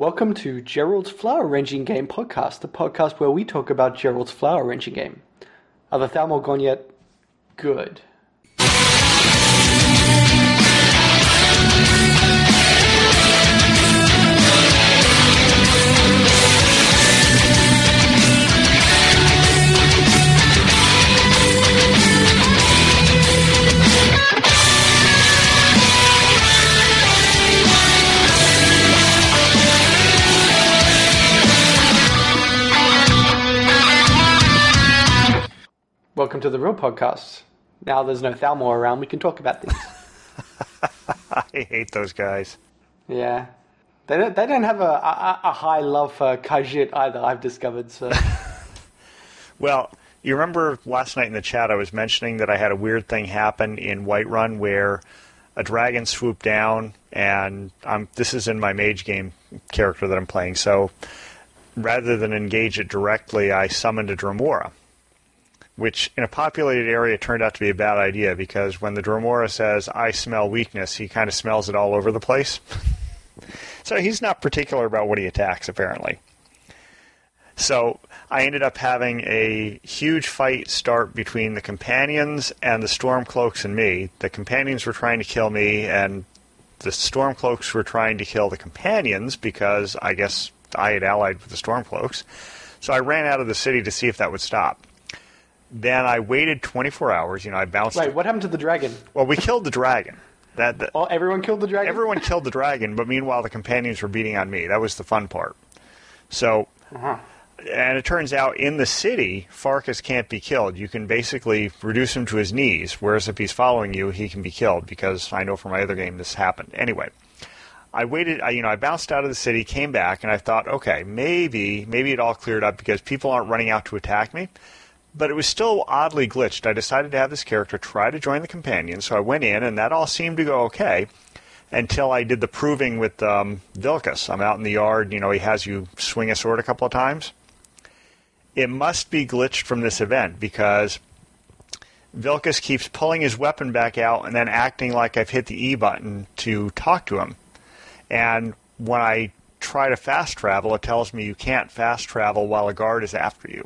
Welcome to Gerald's Flower Arranging Game podcast, the podcast where we talk about Gerald's Flower Arranging Game. Are the Thalmor gone yet? Good. Welcome to the real podcast. Now there's no Thalmor around, we can talk about things. I hate those guys. Yeah. They don't have a high love for Khajiit either, I've discovered. So. Well, you remember last night in the chat I was mentioning that I had a weird thing happen in Whiterun where a dragon swooped down, and this is in my mage game character that I'm playing, so rather than engage it directly, I summoned a Dremora, which in a populated area turned out to be a bad idea because when the Dremora says, "I smell weakness," he kind of smells it all over the place. So he's not particular about what he attacks, apparently. So I ended up having a huge fight start between the companions and the Stormcloaks and me. The companions were trying to kill me, and the Stormcloaks were trying to kill the companions because I guess I had allied with the Stormcloaks. So I ran out of the city to see if that would stop. Then I waited 24 hours. I bounced. Wait, what happened to the dragon? Well, we killed the dragon. Everyone killed the dragon? Everyone killed the dragon, but meanwhile the companions were beating on me. That was the fun part. So, and it turns out in the city, Farkas can't be killed. You can basically reduce him to his knees, whereas if he's following you, he can be killed, because I know from my other game this happened. Anyway, I waited, I bounced out of the city, came back, and I thought, okay, maybe it all cleared up because people aren't running out to attack me. But it was still oddly glitched. I decided to have this character try to join the companions, so I went in, and that all seemed to go okay until I did the proving with Vilkas. I'm out in the yard, he has you swing a sword a couple of times. It must be glitched from this event, because Vilkas keeps pulling his weapon back out and then acting like I've hit the E button to talk to him. And when I try to fast travel, it tells me you can't fast travel while a guard is after you.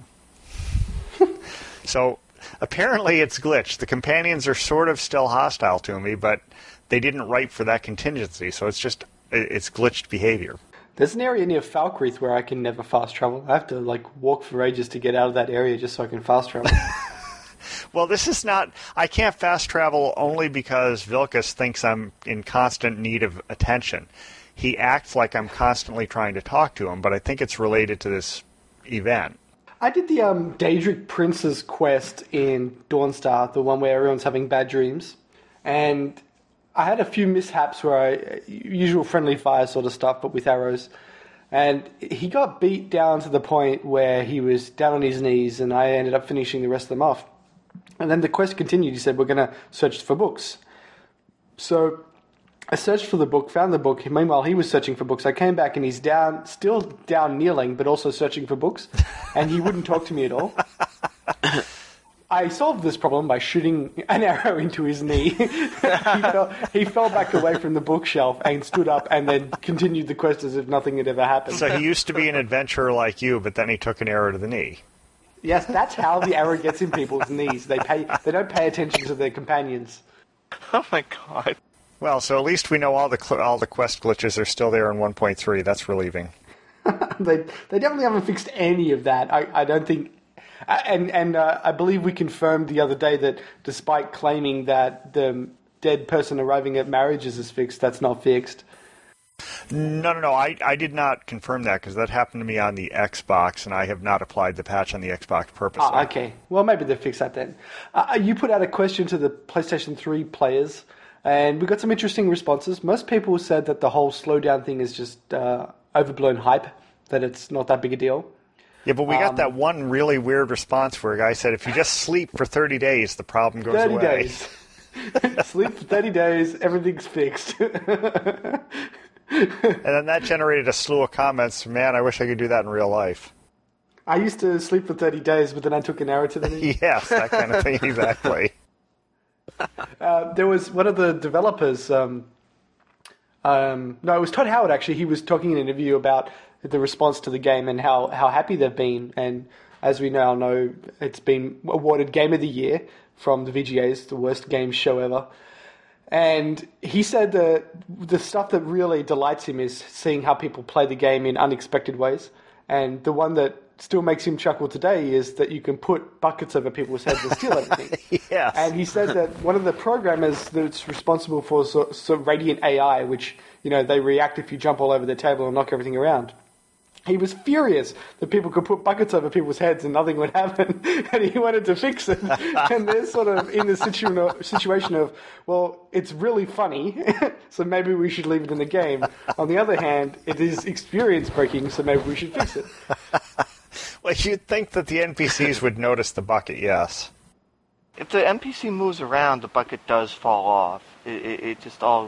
So apparently it's glitched. The companions are sort of still hostile to me, but they didn't write for that contingency, so it's glitched behavior. There's an area near Falkreath where I can never fast travel. I have to walk for ages to get out of that area just so I can fast travel. Well, this is not... I can't fast travel only because Vilkas thinks I'm in constant need of attention. He acts like I'm constantly trying to talk to him, but I think it's related to this event. I did the Daedric Prince's quest in Dawnstar, the one where everyone's having bad dreams, and I had a few mishaps where usual friendly fire sort of stuff, but with arrows, and he got beat down to the point where he was down on his knees, and I ended up finishing the rest of them off. And then the quest continued. He said, we're going to search for books. So I searched for the book, found the book. Meanwhile, he was searching for books. I came back and he's still down kneeling, but also searching for books. And he wouldn't talk to me at all. I solved this problem by shooting an arrow into his knee. He fell back away from the bookshelf and stood up and then continued the quest as if nothing had ever happened. So he used to be an adventurer like you, but then he took an arrow to the knee. Yes, that's how the arrow gets in people's knees. They don't pay attention to their companions. Oh my god. Well, so at least we know all the quest glitches are still there in 1.3. That's relieving. They definitely haven't fixed any of that. I don't think, and I believe we confirmed the other day that despite claiming that the dead person arriving at marriages is fixed, that's not fixed. No. I did not confirm that because that happened to me on the Xbox, and I have not applied the patch on the Xbox purposely. Oh, okay. Well, maybe they'll fix that then. You put out a question to the PlayStation 3 players. And we got some interesting responses. Most people said that the whole slowdown thing is just overblown hype, that it's not that big a deal. Yeah, but we got that one really weird response where a guy said, if you just sleep for 30 days, the problem goes 30 away. 30 days. Sleep for 30 days, everything's fixed. And then that generated a slew of comments. Man, I wish I could do that in real life. I used to sleep for 30 days, but then I took an arrow to the knee. Yes, that kind of thing, exactly. There was one of the developers No, it was Todd Howard, actually. He was talking in an interview about the response to the game and how happy they've been. And as we now know, it's been awarded Game of the Year from the VGAs, the worst game show ever. And he said that the stuff that really delights him is seeing how people play the game in unexpected ways. And the one that still makes him chuckle today is that you can put buckets over people's heads and steal everything. Yes. And he said that one of the programmers that's responsible for Radiant AI, which, they react if you jump all over the table and knock everything around. He was furious that people could put buckets over people's heads and nothing would happen, and he wanted to fix it. And they're sort of in the situation of, well, it's really funny, so maybe we should leave it in the game. On the other hand, it is experience breaking, so maybe we should fix it. Well, you'd think that the NPCs would notice the bucket, yes. If the NPC moves around, the bucket does fall off. It just all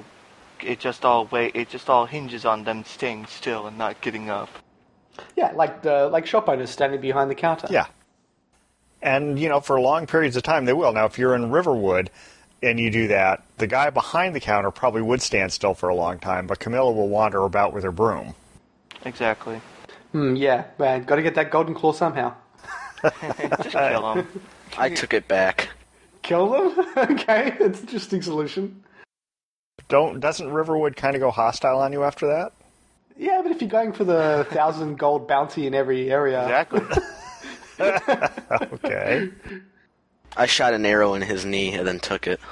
hinges on them staying still and not getting up. Yeah, like shop owners standing behind the counter. Yeah. And, for long periods of time, they will. Now, if you're in Riverwood and you do that, the guy behind the counter probably would stand still for a long time, but Camilla will wander about with her broom. Exactly. Yeah, man, got to get that golden claw somehow. Just kill him. I took it back. Kill them? Okay, it's an interesting solution. Doesn't Riverwood kind of go hostile on you after that? Yeah, but if you're going for the 1,000 gold bounty in every area... Exactly. Okay. I shot an arrow in his knee and then took it.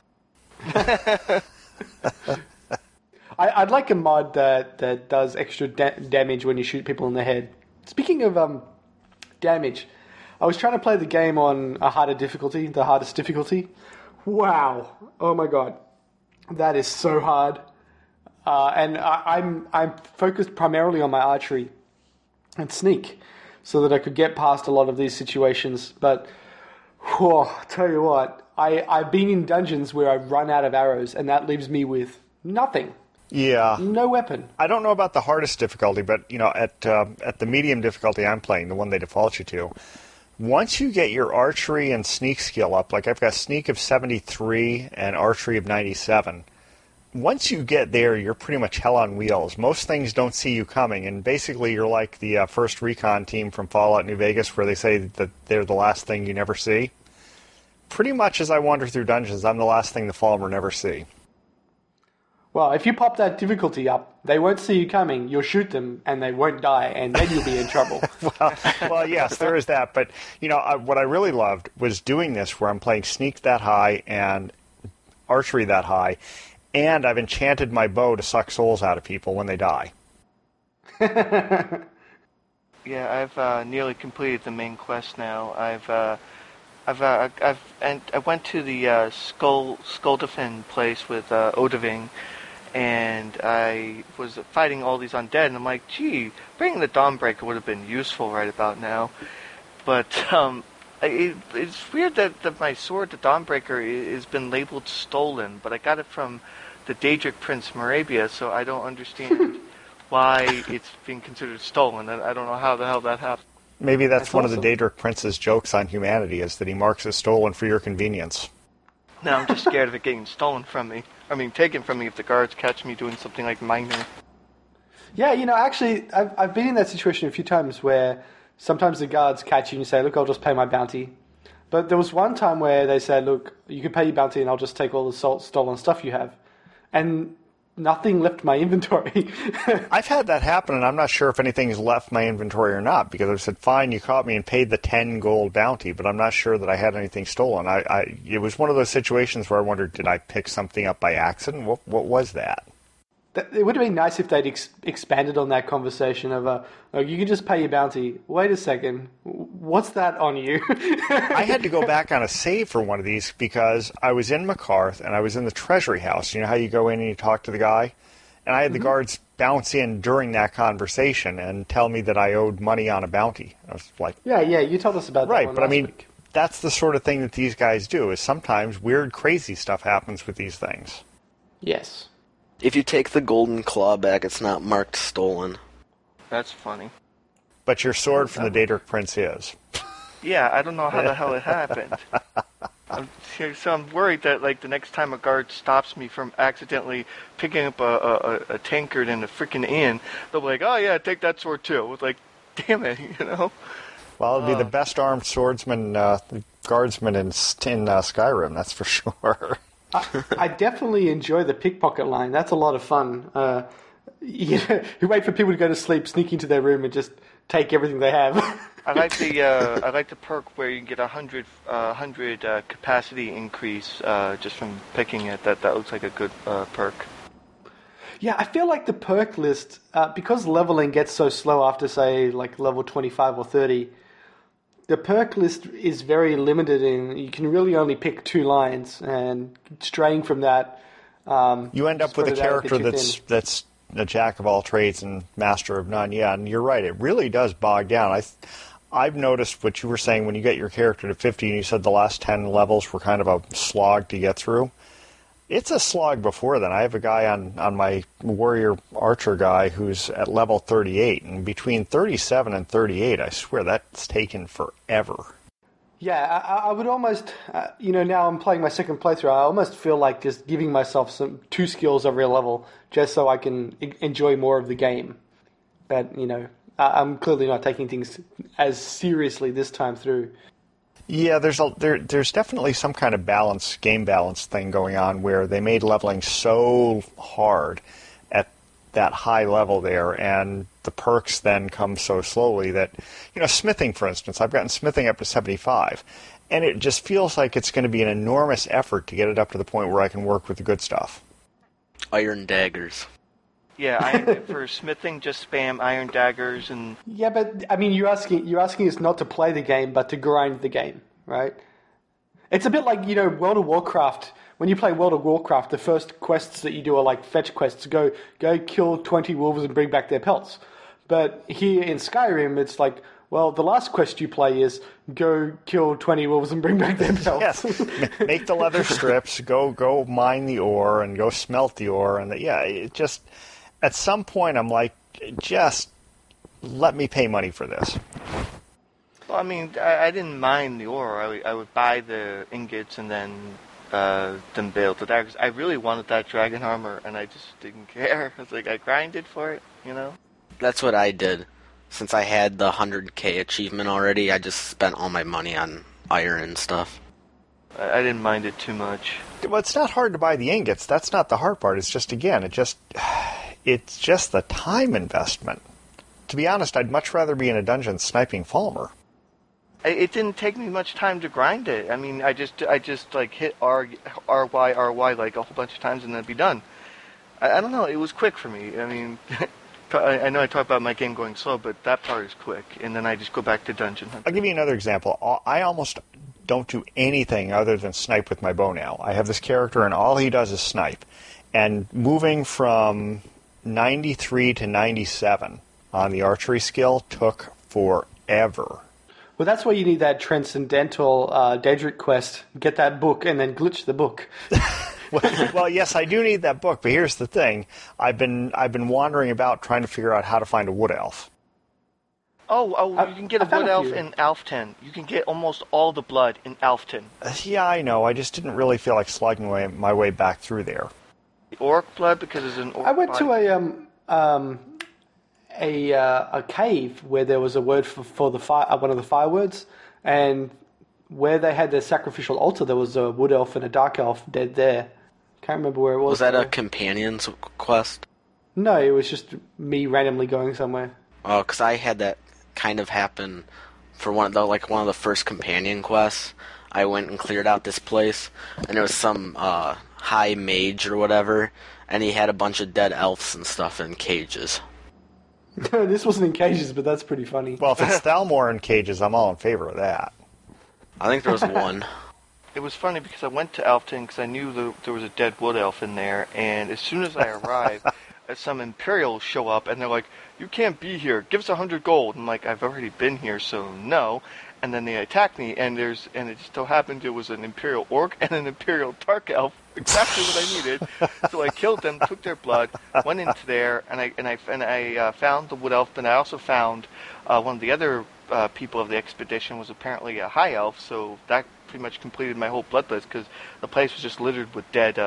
I'd like a mod that does extra damage when you shoot people in the head. Speaking of damage, I was trying to play the game on a harder difficulty, the hardest difficulty. Wow. Oh my god. That is so hard. And I'm focused primarily on my archery and sneak so that I could get past a lot of these situations. But, tell you what, I've been in dungeons where I've run out of arrows and that leaves me with nothing. Yeah. No weapon. I don't know about the hardest difficulty, but, at the medium difficulty I'm playing, the one they default you to, once you get your archery and sneak skill up, like I've got sneak of 73 and archery of 97, once you get there, you're pretty much hell on wheels. Most things don't see you coming, and basically you're like the first recon team from Fallout New Vegas where they say that they're the last thing you never see. Pretty much as I wander through dungeons, I'm the last thing the Falmer never see. Well, if you pop that difficulty up, they won't see you coming, you'll shoot them, and they won't die, and then you'll be in trouble. well, yes, there is that. But, what I really loved was doing this where I'm playing sneak that high and archery that high, and I've enchanted my bow to suck souls out of people when they die. Yeah, I've nearly completed the main quest now. I went to the Skuldafin place with Odaving, and I was fighting all these undead, and I'm like, gee, bringing the Dawnbreaker would have been useful right about now. But it's weird that my sword, the Dawnbreaker, has been labeled stolen, but I got it from the Daedric Prince Moravia, so I don't understand why it's being considered stolen. I don't know how the hell that happened. Maybe that's one awesome. Of the Daedric Prince's jokes on humanity, is that he marks as stolen for your convenience. No, I'm just scared of it getting stolen from me. Taken from me if the guards catch me doing something like minor. Yeah, actually, I've been in that situation a few times where sometimes the guards catch you and you say, look, I'll just pay my bounty. But there was one time where they said, look, you can pay your bounty and I'll just take all the stolen stuff you have. And nothing left my inventory. I've had that happen, and I'm not sure if anything's left my inventory or not, because I said, fine, you caught me and paid the 10 gold bounty, but I'm not sure that I had anything stolen. It was one of those situations where I wondered, did I pick something up by accident? What was that? It would have been nice if they'd expanded on that conversation of, you can just pay your bounty. Wait a second, what's that on you? I had to go back on a save for one of these because I was in Macarth and I was in the treasury house. You know how you go in and you talk to the guy? And I had the guards bounce in during that conversation and tell me that I owed money on a bounty. I was like... Yeah, you told us about that right, one but last week. That's the sort of thing that these guys do, is sometimes weird, crazy stuff happens with these things. Yes. If you take the golden claw back, it's not marked stolen. That's funny. But your sword from the Daedric Prince is. Yeah, I don't know how the hell it happened. So I'm worried that like the next time a guard stops me from accidentally picking up a tankard and a freaking inn, they'll be like, "Oh yeah, take that sword too." It's like, damn it, you know. Well, it'd be the best armed swordsman, guardsman in Skyrim, that's for sure. I definitely enjoy the pickpocket line. That's a lot of fun. You wait for people to go to sleep, sneak into their room, and just take everything they have. I like the perk where you can get 100 capacity increase just from picking it. That looks like a good perk. Yeah, I feel like the perk list, because leveling gets so slow after, say, like level 25 or 30, the perk list is very limited in you can really only pick 2 lines, and straying from that... you end up with a character that's a jack of all trades and master of none, yeah, and you're right, it really does bog down. I've noticed what you were saying when you get your character to 50 and you said the last 10 levels were kind of a slog to get through. It's a slog before then. I have a guy on my warrior archer guy who's at level 38, and between 37 and 38, I swear that's taken forever. Yeah, I would almost, now I'm playing my second playthrough, I almost feel like just giving myself 2 skills every level just so I can enjoy more of the game. But, I'm clearly not taking things as seriously this time through. Yeah, there's definitely some kind of game balance thing going on where they made leveling so hard at that high level there, and the perks then come so slowly that, smithing, for instance, I've gotten smithing up to 75, and it just feels like it's going to be an enormous effort to get it up to the point where I can work with the good stuff. Iron daggers. Yeah, for smithing, just spam iron daggers and... Yeah, but, I mean, you're asking us not to play the game, but to grind the game, right? It's a bit like, World of Warcraft. When you play World of Warcraft, the first quests that you do are like fetch quests. Go kill 20 wolves and bring back their pelts. But here in Skyrim, it's like, well, the last quest you play is go kill 20 wolves and bring back their pelts. Yes, make the leather strips, go mine the ore, and go smelt the ore. And it just... At some point, I'm like, just let me pay money for this. Well, I mean, I didn't mine the ore. I would buy the ingots and then build the daggers. I really wanted that dragon armor, and I just didn't care. It's like I grinded for it, That's what I did. Since I had the 100k achievement already, I just spent all my money on iron and stuff. I didn't mind it too much. Well, it's not hard to buy the ingots. That's not the hard part. It's just, again, it's just the time investment. To be honest, I'd much rather be in a dungeon sniping Falmer. It didn't take me much time to grind it. I mean, I just like hit RY like a whole bunch of times and then it'd be done. I don't know. It was quick for me. I mean, I know I talk about my game going slow, but that part is quick. And then I just go back to dungeon hunting. I'll give you another example. I almost don't do anything other than snipe with my bow now. I have this character and all he does is snipe. And moving from 93 to 97 on the archery skill took forever. Well, that's why you need that transcendental Daedric quest. Get that book and then glitch the book. Well, yes, I do need that book, but here's the thing. I've been wandering about trying to figure out how to find a wood elf. Oh, you can get a wood elf in Alfton. You can get almost all the blood in Alfton. Yeah, I know. I just didn't really feel like slugging my way back through there. The orc blood, because it's an orc I went to a cave where there was a word for the fire, one of the fire words, and where they had their sacrificial altar, there was a wood elf and a dark elf dead there. Can't remember where it was. Was that a companion's quest? No, it was just me randomly going somewhere. Oh, because I had that kind of happen for one of the first companion quests. I went and cleared out this place, and there was some high mage or whatever, and he had a bunch of dead elves and stuff in cages. This wasn't in cages, but that's pretty funny. Well, if it's Thalmor in cages, I'm all in favor of that. I think there was one. It was funny because I went to Alfton because I knew there was a dead wood elf in there, and as soon as I arrived, some Imperials show up, and they're like, "You can't be here. Give us 100 gold." I'm like, "I've already been here, so no." And then they attack me, and it just so happened it was an Imperial Orc and an Imperial Dark Elf, exactly what I needed. So I killed them, took their blood, went into there, and I found the Wood Elf, but I also found one of the other people of the expedition was apparently a High Elf, so that pretty much completed my whole blood list because the place was just littered with dead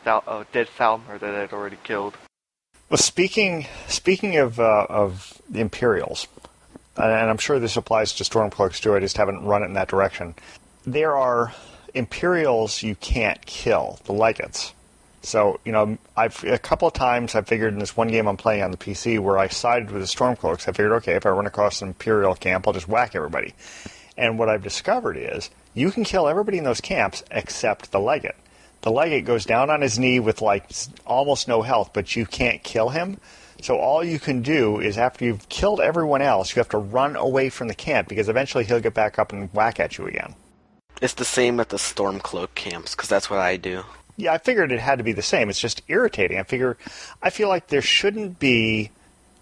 Falmer that I'd already killed. Well, speaking of the Imperials, and I'm sure this applies to Stormcloaks too, I just haven't run it in that direction. There are Imperials you can't kill, the Legates. So, a couple of times I figured in this one game I'm playing on the PC where I sided with the Stormcloaks, I figured, okay, if I run across an Imperial camp, I'll just whack everybody. And what I've discovered is you can kill everybody in those camps except the Legate. The Legate goes down on his knee with almost no health, but you can't kill him. So all you can do is after you've killed everyone else, you have to run away from the camp because eventually he'll get back up and whack at you again. It's the same at the Stormcloak camps because that's what I do. Yeah, I figured it had to be the same. It's just irritating. I feel like there shouldn't be,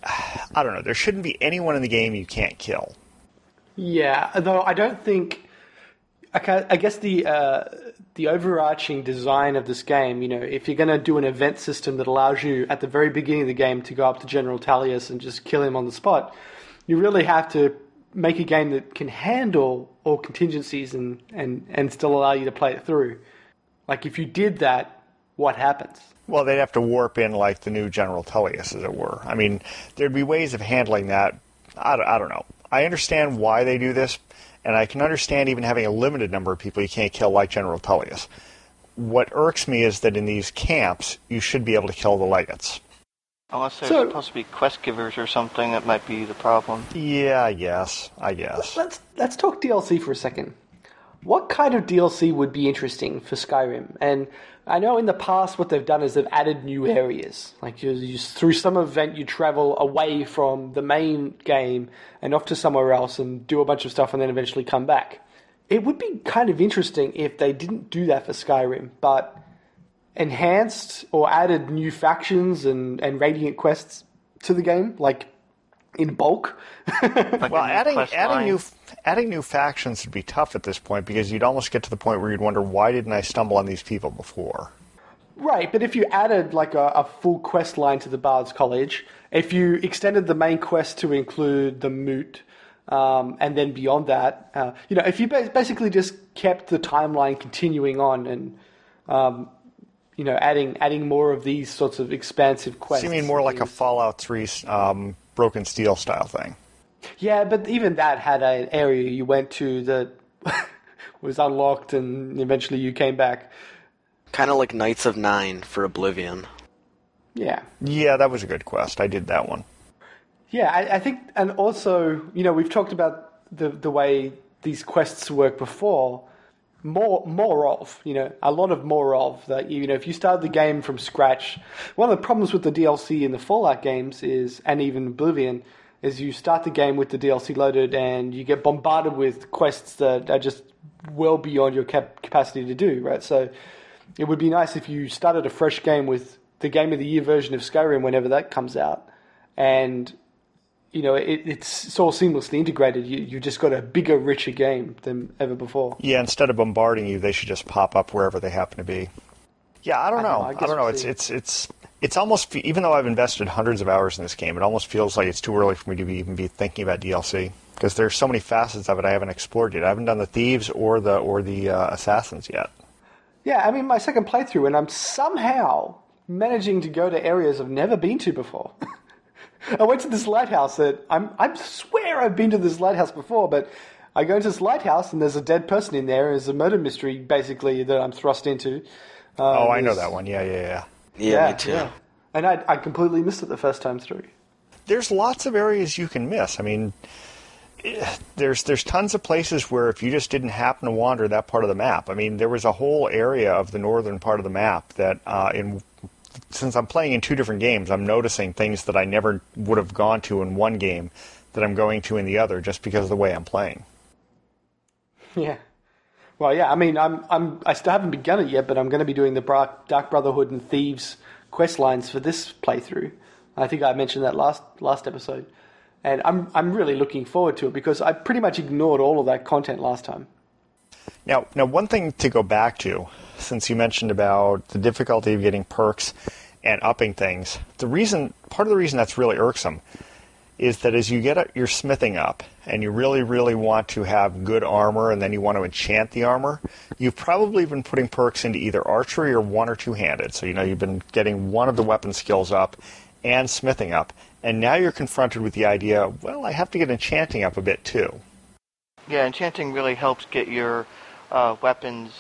there shouldn't be anyone in the game you can't kill. Yeah, though I don't think, I guess the overarching design of this game, if you're going to do an event system that allows you at the very beginning of the game to go up to General Tullius and just kill him on the spot, you really have to make a game that can handle all contingencies and still allow you to play it through. Like, if you did that, what happens? Well, they'd have to warp in like the new General Tullius, as it were. I mean, there'd be ways of handling that. I don't know. I understand why they do this, and I can understand even having a limited number of people you can't kill like General Tullius. What irks me is that in these camps, you should be able to kill the Legates. Unless they're supposed to be quest givers or something, that might be the problem. Yeah, I guess. Let's talk DLC for a second. What kind of DLC would be interesting for Skyrim? And I know in the past what they've done is they've added new areas. Like through some event you travel away from the main game and off to somewhere else and do a bunch of stuff and then eventually come back. It would be kind of interesting if they didn't do that for Skyrim, but enhanced or added new factions and Radiant quests to the game, like in bulk. Well, adding new factions would be tough at this point because you'd almost get to the point where you'd wonder, why didn't I stumble on these people before? Right, but if you added like a full quest line to the Bard's College, if you extended the main quest to include the Moot, and then beyond that, if you basically just kept the timeline continuing on and adding more of these sorts of expansive quests. So you mean more like a Fallout 3 Broken Steel style thing? Yeah, but even that had an area you went to that was unlocked and eventually you came back. Kind of like Knights of Nine for Oblivion. Yeah. Yeah, that was a good quest. I did that one. Yeah, I think, and also, we've talked about the way these quests work before. More of, a lot of more of that. If you start the game from scratch, one of the problems with the DLC in the Fallout games is, and even Oblivion, is you start the game with the DLC loaded and you get bombarded with quests that are just well beyond your capacity to do, right? So it would be nice if you started a fresh game with the Game of the Year version of Skyrim whenever that comes out, and it's all seamlessly integrated. You just got a bigger, richer game than ever before. Yeah, instead of bombarding you, they should just pop up wherever they happen to be. Yeah, I don't know. I don't know. It's almost, even though I've invested hundreds of hours in this game, it almost feels like it's too early for me to even be thinking about DLC because there's so many facets of it I haven't explored yet. I haven't done the thieves or the assassins yet. Yeah, I mean, my second playthrough, and I'm somehow managing to go to areas I've never been to before. I went to this lighthouse that I swear I've been to this lighthouse before, but I go into this lighthouse and there's a dead person in there. There's a murder mystery, basically, that I'm thrust into. I know that one. Yeah, me too. Yeah. And I completely missed it the first time through. There's lots of areas you can miss. I mean, there's tons of places where if you just didn't happen to wander that part of the map. I mean, there was a whole area of the northern part of the map that since I'm playing in two different games, I'm noticing things that I never would have gone to in one game that I'm going to in the other just because of the way I'm playing. Yeah. Well, yeah, I mean, I still haven't begun it yet, but I'm going to be doing the Dark Brotherhood and Thieves quest lines for this playthrough. I think I mentioned that last episode. And I'm really looking forward to it because I pretty much ignored all of that content last time. Now, one thing to go back to, since you mentioned about the difficulty of getting perks and upping things, part of the reason that's really irksome is that as you get your smithing up and you really, really want to have good armor and then you want to enchant the armor, you've probably been putting perks into either archery or one or two-handed. So, you've been getting one of the weapon skills up and smithing up. And now you're confronted with the idea, well, I have to get enchanting up a bit too. Yeah, enchanting really helps get your weapons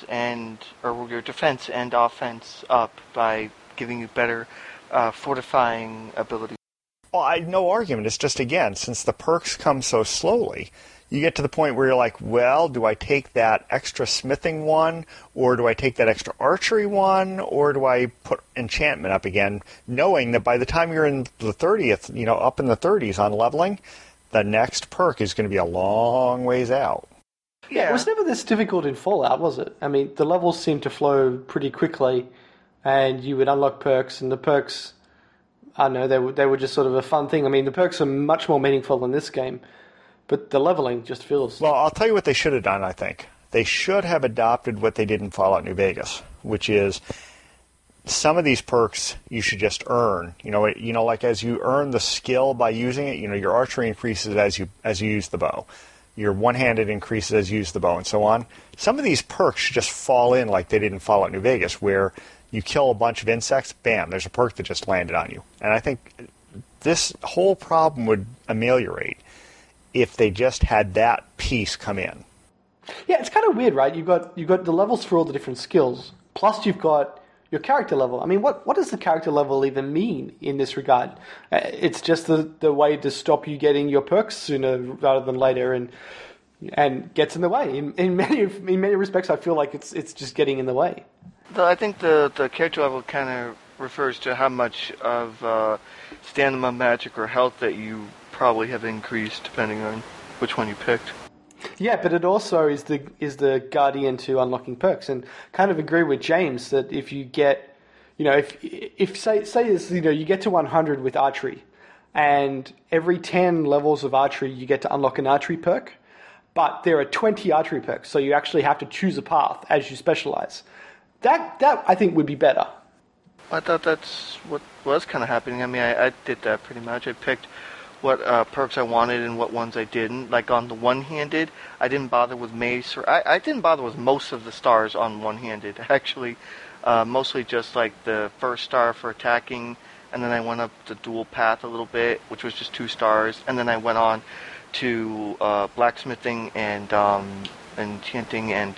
or your defense and offense up by giving you better fortifying abilities. Well, no argument. It's just, again, since the perks come so slowly, you get to the point where you're like, well, do I take that extra smithing one, or do I take that extra archery one, or do I put enchantment up again, knowing that by the time you're in the 30th, up in the 30s on leveling, the next perk is going to be a long ways out. Yeah, it was never this difficult in Fallout, was it? I mean, the levels seemed to flow pretty quickly, and you would unlock perks, and the perks, I don't know, they were just sort of a fun thing. I mean, the perks are much more meaningful in this game, but the leveling just feels... Well, I'll tell you what they should have done, I think. They should have adopted what they did in Fallout New Vegas, which is some of these perks you should just earn. Like as you earn the skill by using it, your archery increases as you use the bow. Your one-handed increases as you use the bow, and so on. Some of these perks should just fall in like they did in Fallout New Vegas, where you kill a bunch of insects, bam, there's a perk that just landed on you. And I think this whole problem would ameliorate if they just had that piece come in. Yeah, it's kind of weird, right? You've got the levels for all the different skills, plus you've got your character level. I mean, what does the character level even mean in this regard? It's just the way to stop you getting your perks sooner rather than later, and gets in the way. In many respects, I feel like it's just getting in the way. I think the character level kind of refers to how much of stamina, magic, or health that you probably have increased, depending on which one you picked. Yeah, but it also is the guardian to unlocking perks, and kind of agree with James that if you get, if say you get to 100 with archery, and every 10 levels of archery you get to unlock an archery perk, but there are 20 archery perks, so you actually have to choose a path as you specialize. That I think would be better. I thought that's what was kind of happening. I mean, I did that pretty much. I picked what perks I wanted and what ones I didn't. Like on the one-handed, I didn't bother with mace, or I didn't bother with most of the stars on one-handed. Actually, mostly just like the first star for attacking, and then I went up the dual path a little bit, which was just 2 stars, and then I went on to blacksmithing and enchanting and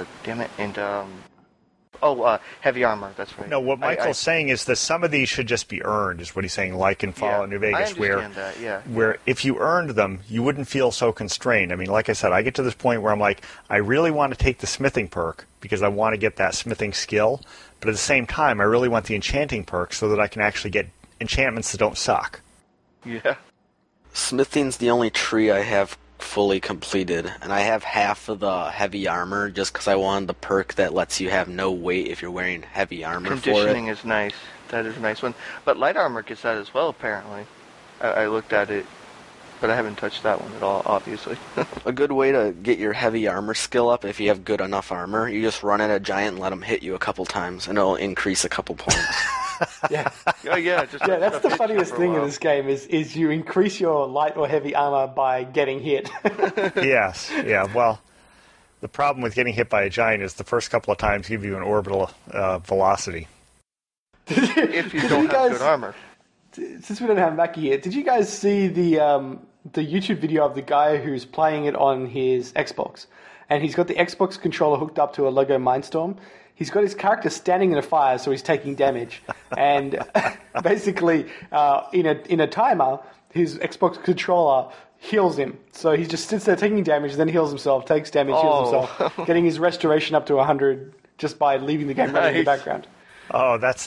heavy armor, that's right. No, what Michael's saying is that some of these should just be earned, is what he's saying, like in Fallout New Vegas, where if you earned them, you wouldn't feel so constrained. I mean, like I said, I get to this point where I'm like, I really want to take the smithing perk because I want to get that smithing skill, but at the same time, I really want the enchanting perk so that I can actually get enchantments that don't suck. Yeah. Smithing's the only tree I have fully completed, and I have half of the heavy armor just because I wanted the perk that lets you have no weight if you're wearing heavy armor. Conditioning is nice. That is a nice one. But light armor gets that as well, apparently. I looked at it, but I haven't touched that one at all, obviously. A good way to get your heavy armor skill up, if you have good enough armor, you just run at a giant and let him hit you a couple times, and it'll increase a couple points. Yeah. Yeah, that's the funniest thing in this game is you increase your light or heavy armor by getting hit. Yes, yeah. Well, the problem with getting hit by a giant is the first couple of times give you an orbital velocity. If you don't have good armor. Since we don't have Mackie here, did you guys see the YouTube video of the guy who's playing it on his Xbox? And he's got the Xbox controller hooked up to a Lego Mindstorm. He's got his character standing in a fire, so he's taking damage. And basically, in a timer, his Xbox controller heals him. So he just sits there taking damage, then heals himself, takes damage, heals himself, getting his restoration up to 100 just by leaving the game running in the background. Oh, that's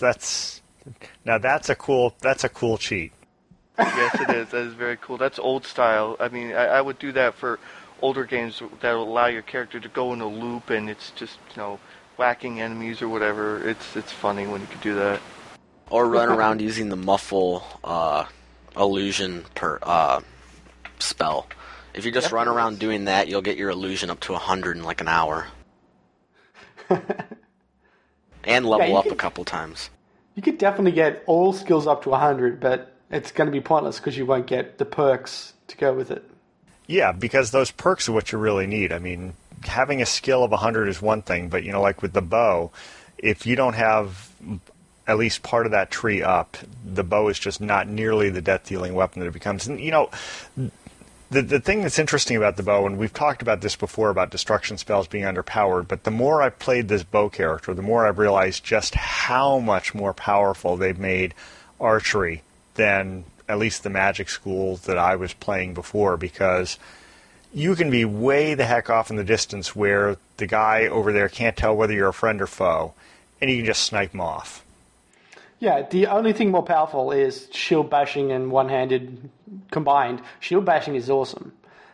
a cool cheat. Yes, it is. That is very cool. That's old style. I mean, I would do that for older games that will allow your character to go in a loop, and it's just whacking enemies or whatever. It's funny when you can do that. Or run around using the muffle illusion spell. If you just run around doing that, you'll get your illusion up to 100 in like an hour. And level up a couple times. You could definitely get all skills up to 100, but it's going to be pointless because you won't get the perks to go with it. Yeah, because those perks are what you really need. I mean, having a skill of 100 is one thing, but, like with the bow, if you don't have at least part of that tree up, the bow is just not nearly the death-dealing weapon that it becomes. And, the thing that's interesting about the bow, and we've talked about this before about destruction spells being underpowered, but the more I've played this bow character, the more I've realized just how much more powerful they've made archery than at least the magic schools that I was playing before, because you can be way the heck off in the distance where the guy over there can't tell whether you're a friend or foe, and you can just snipe him off. Yeah, the only thing more powerful is shield bashing and one-handed combined. Shield bashing is awesome.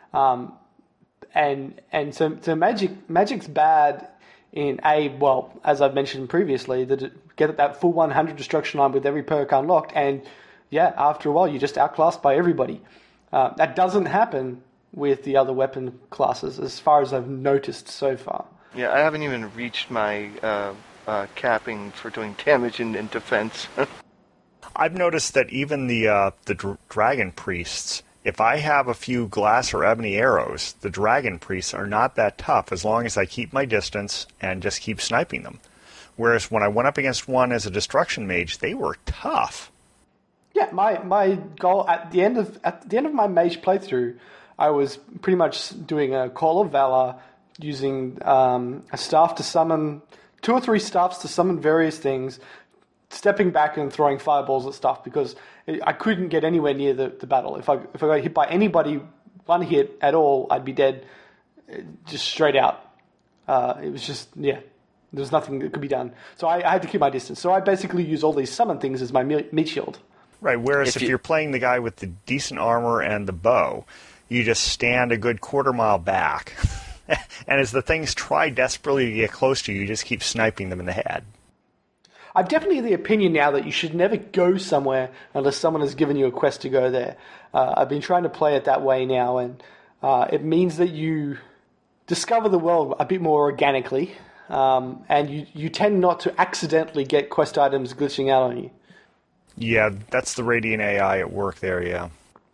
And so magic's bad in as I've mentioned previously, get that full 100 destruction line with every perk unlocked, and after a while you're just outclassed by everybody. That doesn't happen with the other weapon classes, as far as I've noticed so far. Yeah, I haven't even reached my capping for doing damage in defense. I've noticed that even the dragon priests, if I have a few glass or ebony arrows, the dragon priests are not that tough as long as I keep my distance and just keep sniping them. Whereas when I went up against one as a destruction mage, they were tough. Yeah, my goal at the end of my mage playthrough, I was pretty much doing a Call of Valor, using a staff to summon 2 or 3 staffs to summon various things, stepping back and throwing fireballs at stuff because I couldn't get anywhere near the battle. If I got hit by anybody, one hit at all, I'd be dead, just straight out. It was just, there was nothing that could be done. So I had to keep my distance. So I basically use all these summon things as my meat shield. Right, whereas if you're playing the guy with the decent armor and the bow, you just stand a good quarter mile back. And as the things try desperately to get close to you, you just keep sniping them in the head. I'm definitely of the opinion now that you should never go somewhere unless someone has given you a quest to go there. I've been trying to play it that way now, and it means that you discover the world a bit more organically, and you tend not to accidentally get quest items glitching out on you. Yeah, that's the Radiant AI at work there, yeah.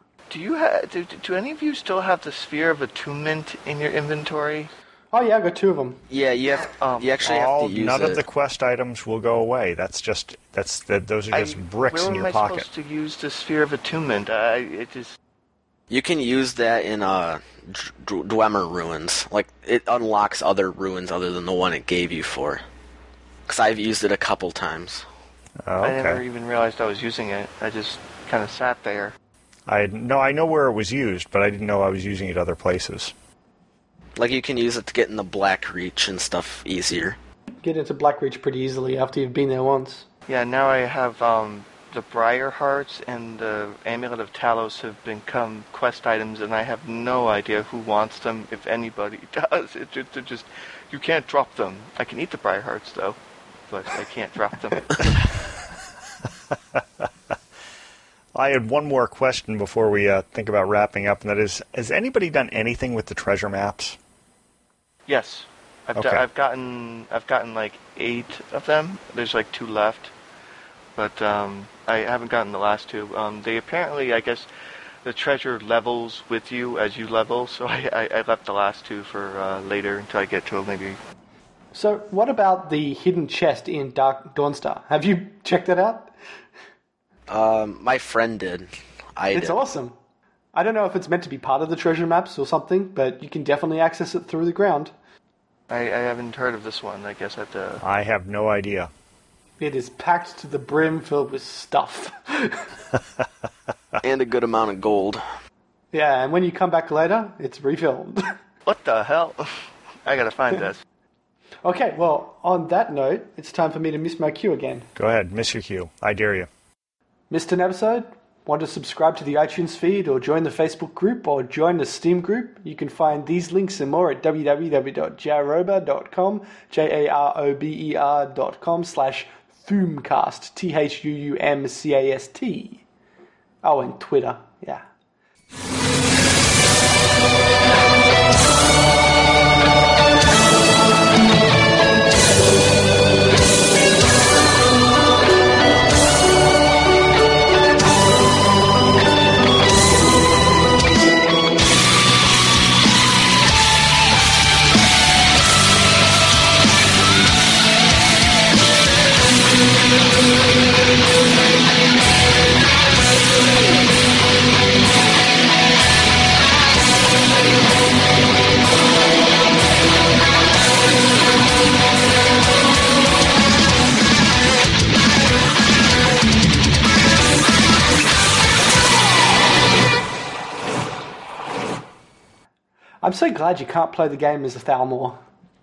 Do any of you still have the Sphere of Attunement in your inventory? Oh yeah, I got 2 of them. Yeah, you actually have to use it. None of the quest items will go away. Those are just bricks in your pocket. Where am I supposed to use the Sphere of Attunement? You can use that in Dwemer ruins. Like, it unlocks other ruins other than the one it gave you for. Because I've used it a couple times. Oh, okay. I never even realized I was using it. I just kind of sat there. I know where it was used, but I didn't know I was using it other places. Like, you can use it to get in the Black Reach and stuff easier. Get into Black Reach pretty easily after you've been there once. Yeah, now I have the Briar Hearts and the Amulet of Talos have become quest items, and I have no idea who wants them, if anybody does. They're just, you can't drop them. I can eat the Briar Hearts, though, but I can't drop them. I had one more question before we think about wrapping up, and that is, has anybody done anything with the treasure maps? Yes. I've gotten like 8 of them. There's like 2 left. But I haven't gotten the last 2. They apparently, I guess, the treasure levels with you as you level, so I left the last 2 for later until I get to it maybe. So what about the hidden chest in Dark Dawnstar? Have you checked that out? My friend did. It's awesome. I don't know if it's meant to be part of the treasure maps or something, but you can definitely access it through the ground. I haven't heard of this one. I guess I have no idea. It is packed to the brim, filled with stuff. And a good amount of gold. Yeah, and when you come back later, it's refilled. What the hell? I gotta find this. Okay, well, on that note, it's time for me to miss my cue again. Go ahead, miss your cue. I dare you. Missed an episode? Want to subscribe to the iTunes feed or join the Facebook group or join the Steam group? You can find these links and more at www.jarober.com, jarober.com/Thuumcast, THUUMCAST. Oh, and Twitter, yeah. I'm so glad you can't play the game as a Thalmor.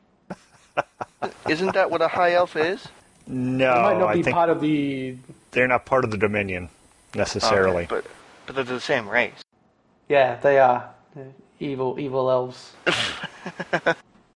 Isn't that what a high elf is? No, It might not I be think part of the... they're not part of the Dominion necessarily. Okay, but they're the same race. Yeah, they are. They're evil elves.